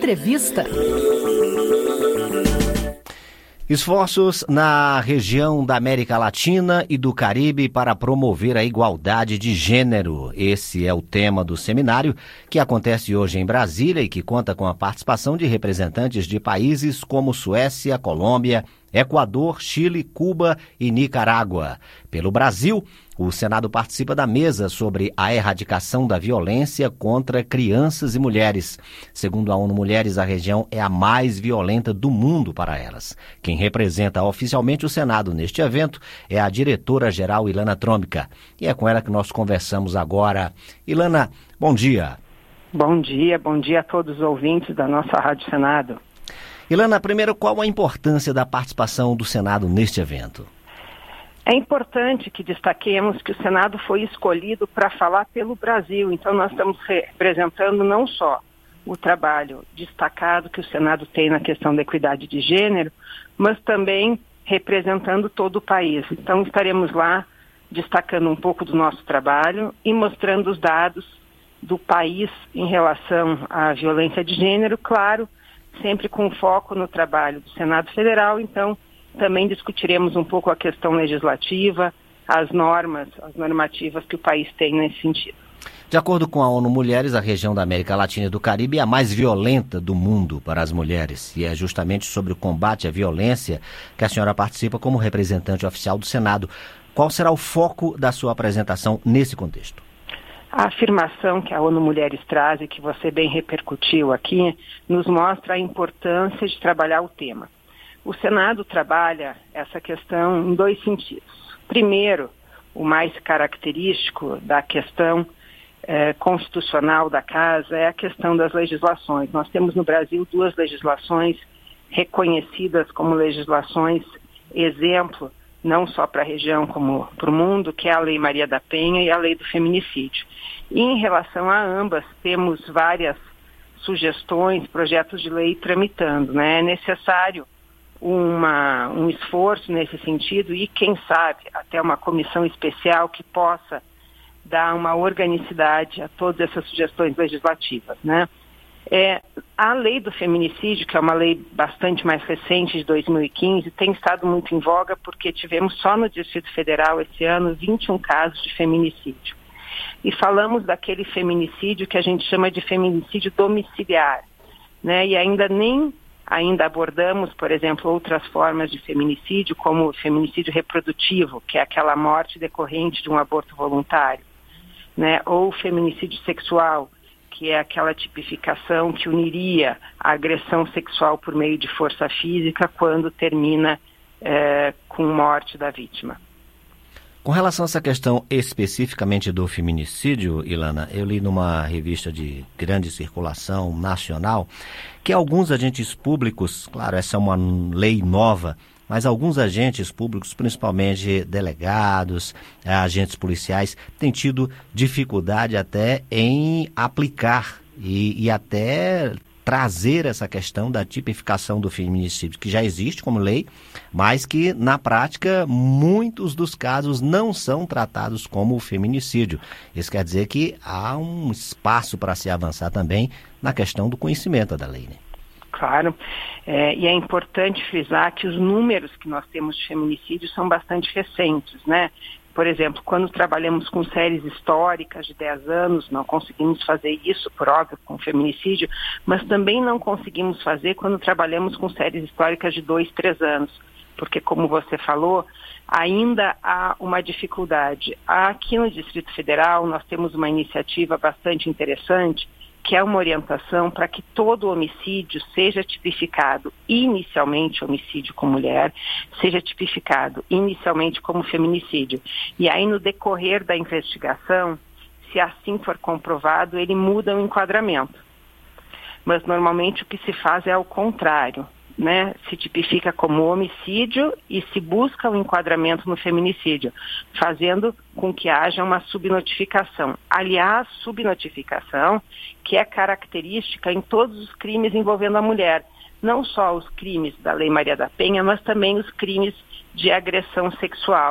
Entrevista. Esforços na região da América Latina e do Caribe para promover a igualdade de gênero. Esse é o tema do seminário que acontece hoje em Brasília e que conta com a participação de representantes de países como Suécia, Colômbia, Equador, Chile, Cuba e Nicarágua. Pelo Brasil, o Senado participa da mesa sobre a erradicação da violência contra crianças e mulheres. Segundo a ONU Mulheres, a região é a mais violenta do mundo para elas. Quem representa oficialmente o Senado neste evento é a diretora-geral Ilana Trômica. E é com ela que nós conversamos agora. Ilana, bom dia. Bom dia a todos os ouvintes da nossa Rádio Senado. Ilana, primeiro, qual a importância da participação do Senado neste evento? É importante que destaquemos que o Senado foi escolhido para falar pelo Brasil, então nós estamos representando não só o trabalho destacado que o Senado tem na questão da equidade de gênero, mas também representando todo o país. Então estaremos lá destacando um pouco do nosso trabalho e mostrando os dados do país em relação à violência de gênero, claro, sempre com foco no trabalho do Senado Federal. Então também discutiremos um pouco a questão legislativa, as normativas que o país tem nesse sentido. De acordo com a ONU Mulheres, a região da América Latina e do Caribe é a mais violenta do mundo para as mulheres. E é justamente sobre o combate à violência que a senhora participa como representante oficial do Senado. Qual será o foco da sua apresentação nesse contexto? A afirmação que a ONU Mulheres traz e que você bem repercutiu aqui, nos mostra a importância de trabalhar o tema. O Senado trabalha essa questão em dois sentidos. Primeiro, o mais característico da questão constitucional da Casa é a questão das legislações. Nós temos no Brasil duas legislações reconhecidas como legislações exemplo, não só para a região como para o mundo, que é a Lei Maria da Penha e a Lei do Feminicídio. E em relação a ambas, temos várias sugestões, projetos de lei tramitando, né? É necessário um esforço nesse sentido e, quem sabe, até uma comissão especial que possa dar uma organicidade a todas essas sugestões legislativas, né? A lei do feminicídio, que é uma lei bastante mais recente, de 2015, tem estado muito em voga porque tivemos só no Distrito Federal esse ano 21 casos de feminicídio. E falamos daquele feminicídio que a gente chama de feminicídio domiciliar, né? E ainda abordamos, por exemplo, outras formas de feminicídio, como o feminicídio reprodutivo, que é aquela morte decorrente de um aborto voluntário, né? Ou o feminicídio sexual, que é aquela tipificação que uniria a agressão sexual por meio de força física quando termina com morte da vítima. Com relação a essa questão especificamente do feminicídio, Ilana, eu li numa revista de grande circulação nacional que alguns agentes públicos, claro, essa é uma lei nova, mas alguns agentes públicos, principalmente delegados, agentes policiais, têm tido dificuldade até em aplicar e até trazer essa questão da tipificação do feminicídio, que já existe como lei, mas que, na prática, muitos dos casos não são tratados como feminicídio. Isso quer dizer que há um espaço para se avançar também na questão do conhecimento da lei, né? Claro, e é importante frisar que os números que nós temos de feminicídio são bastante recentes, né? Por exemplo, quando trabalhamos com séries históricas de 10 anos, não conseguimos fazer isso, por óbvio, com feminicídio, mas também não conseguimos fazer quando trabalhamos com séries históricas de 2, 3 anos, porque, como você falou, ainda há uma dificuldade. Aqui no Distrito Federal, nós temos uma iniciativa bastante interessante, que é uma orientação para que todo homicídio seja tipificado inicialmente homicídio com mulher, seja tipificado inicialmente como feminicídio. E aí, no decorrer da investigação, se assim for comprovado, ele muda o enquadramento. Mas, normalmente, o que se faz é ao contrário, né? Se tipifica como homicídio e se busca o enquadramento no feminicídio, fazendo com que haja uma subnotificação. Aliás, subnotificação que é característica em todos os crimes envolvendo a mulher, não só os crimes da Lei Maria da Penha, mas também os crimes de agressão sexual.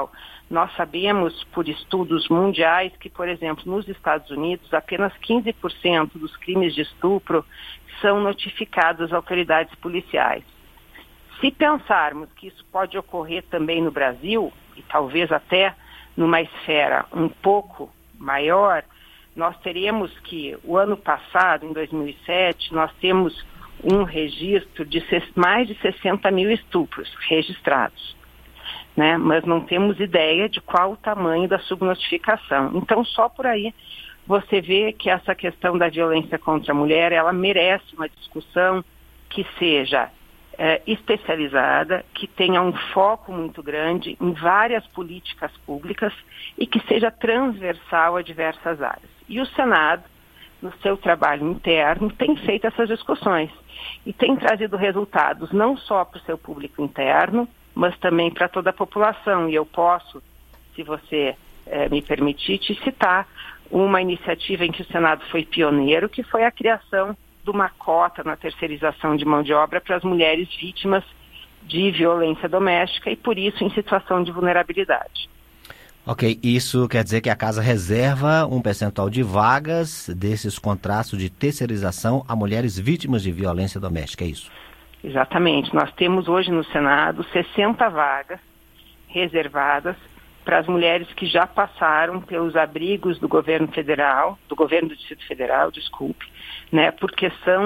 Nós sabemos por estudos mundiais que, por exemplo, nos Estados Unidos, apenas 15% dos crimes de estupro são notificados às autoridades policiais. Se pensarmos que isso pode ocorrer também no Brasil, e talvez até numa esfera um pouco maior, nós teremos que, o ano passado, em 2007, nós temos um registro de mais de 60 mil estupros registrados, né? Mas não temos ideia de qual o tamanho da subnotificação. Então, só por aí você vê que essa questão da violência contra a mulher, ela merece uma discussão que seja especializada, que tenha um foco muito grande em várias políticas públicas e que seja transversal a diversas áreas. E o Senado, no seu trabalho interno, tem feito essas discussões e tem trazido resultados não só para o seu público interno, mas também para toda a população. E eu posso, se você me permitir, te citar uma iniciativa em que o Senado foi pioneiro, que foi a criação de uma cota na terceirização de mão de obra para as mulheres vítimas de violência doméstica e, por isso, em situação de vulnerabilidade. Ok, isso quer dizer que a Casa reserva um percentual de vagas desses contratos de terceirização a mulheres vítimas de violência doméstica, é isso? Exatamente. Nós temos hoje no Senado 60 vagas reservadas para as mulheres que já passaram pelos abrigos do governo federal, do governo do Distrito Federal, né, porque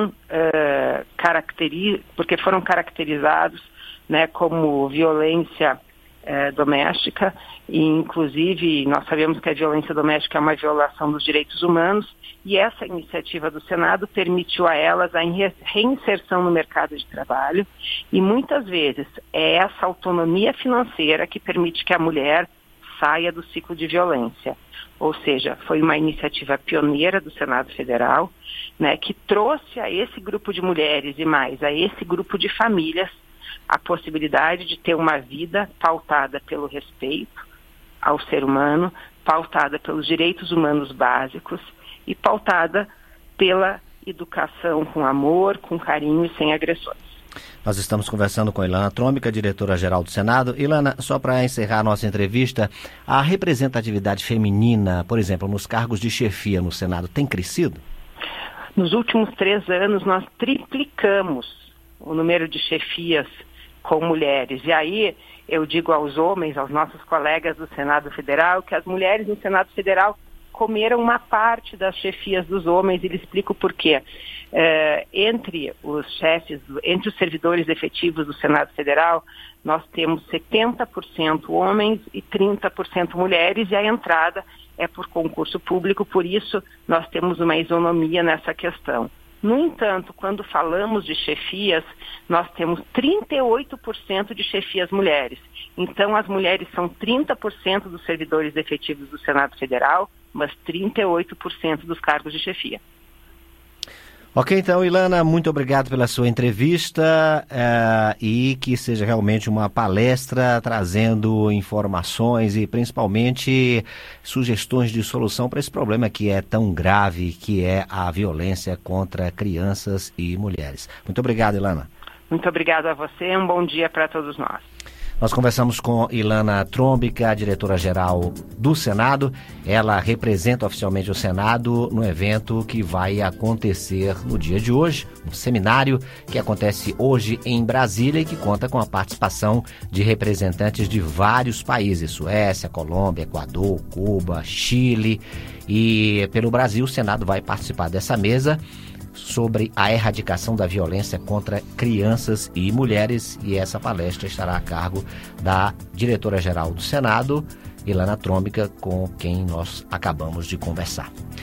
foram caracterizados, né, como violência doméstica, e inclusive nós sabemos que a violência doméstica é uma violação dos direitos humanos, e essa iniciativa do Senado permitiu a elas a reinserção no mercado de trabalho, e muitas vezes é essa autonomia financeira que permite que a mulher saia do ciclo de violência. Ou seja, foi uma iniciativa pioneira do Senado Federal, né, que trouxe a esse grupo de mulheres e mais a esse grupo de famílias a possibilidade de ter uma vida pautada pelo respeito ao ser humano, pautada pelos direitos humanos básicos e pautada pela educação com amor, com carinho e sem agressões. Nós estamos conversando com Ilana Trombica, diretora-geral do Senado. Ilana, só para encerrar a nossa entrevista, a representatividade feminina, por exemplo, nos cargos de chefia no Senado, tem crescido? Nos últimos 3 anos, nós triplicamos o número de chefias com mulheres. E aí, eu digo aos homens, aos nossos colegas do Senado Federal, que as mulheres no Senado Federal comeram uma parte das chefias dos homens, e lhe explico por quê. Entre os chefes, entre os servidores efetivos do Senado Federal, nós temos 70% homens e 30% mulheres, e a entrada é por concurso público, por isso nós temos uma isonomia nessa questão. No entanto, quando falamos de chefias, nós temos 38% de chefias mulheres. Então, as mulheres são 30% dos servidores efetivos do Senado Federal, mas 38% dos cargos de chefia. Ok, então, Ilana, muito obrigado pela sua entrevista e que seja realmente uma palestra trazendo informações e principalmente sugestões de solução para esse problema que é tão grave, que é a violência contra crianças e mulheres. Muito obrigado, Ilana. Muito obrigado a você, um bom dia para todos nós. Nós conversamos com Ilana Trombica, diretora-geral do Senado. Ela representa oficialmente o Senado no evento que vai acontecer no dia de hoje, um seminário que acontece hoje em Brasília e que conta com a participação de representantes de vários países, Suécia, Colômbia, Equador, Cuba, Chile. E pelo Brasil, o Senado vai participar dessa mesa sobre a erradicação da violência contra crianças e mulheres, e essa palestra estará a cargo da diretora-geral do Senado, Ilana Trombica, com quem nós acabamos de conversar.